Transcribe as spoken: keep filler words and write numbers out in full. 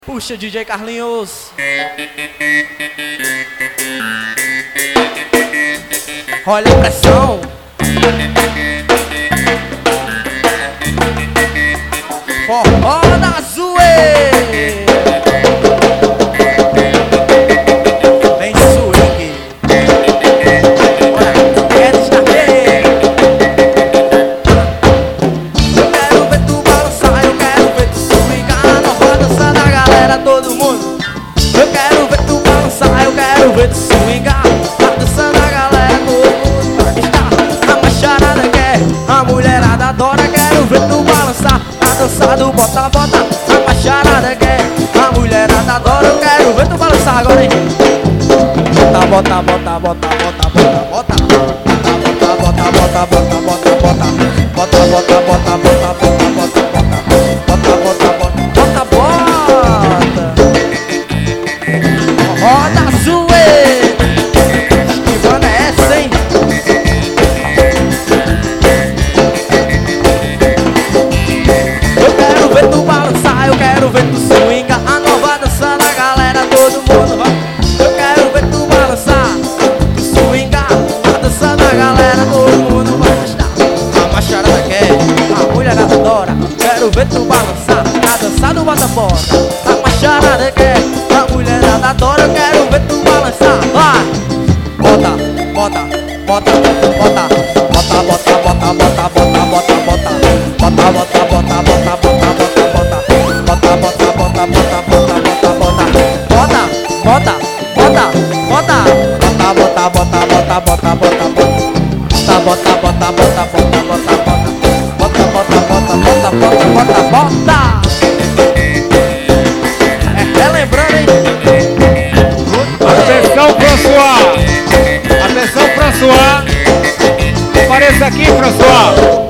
Puxa, D J Carlinhos. Olha a pressão. Forró da Zoe. Vem de swing. Olha, quer destaque. Eu quero ver tu balançar, eu quero ver tu swingar. Na roda dançando a galera, todo mundo. Eu quero ver tu balançar, eu quero ver tu swingar. Tá dançando a galera, todo mundo vai estar. A macharada quer, a mulherada adora. Quero ver tu balançar, a dança do bota, bota. A macharada quer, a mulherada adora. Eu quero ver tu balançar agora, hein. Bota, bota, bota, bota, bota, bota, bota. Bota, bota, bota, bota, bota, bota. Bota, bota, bota, bota, bota, bota, bota. Bota, bota, bota, bota, bota. Roda Zoe. Esquivando é essa, hein. Eu quero ver tu balançar, eu quero ver tu swingar. A nova dança da galera, todo mundo vai. Eu quero ver tu balançar, tu swingar. A dança da galera, todo mundo vai gostar. A macharada quer, a mulherada adora. Quero ver tu balançar, a dança do bota-bota. A macharada quer, a mulherada adora. Eu quero ver tu balançar, vai. Bota, bota, bota, bota. Bota, bota, bota, bota, bota, bota, bota. Bota, bota, bota, bota, bota, bota, bota. Bota, bota, bota, bota, bota, bota, bota. Bota, bota, bota, bota. Bota, bota, bota, bota, bota, bota, bota. Bota, bota, bota, bota, bota, bota, bota. Bota, bota, bota, bota, bota, bota, bota. É relembrando, hein? Atenção, François! Atenção, François! Apareça aqui, François!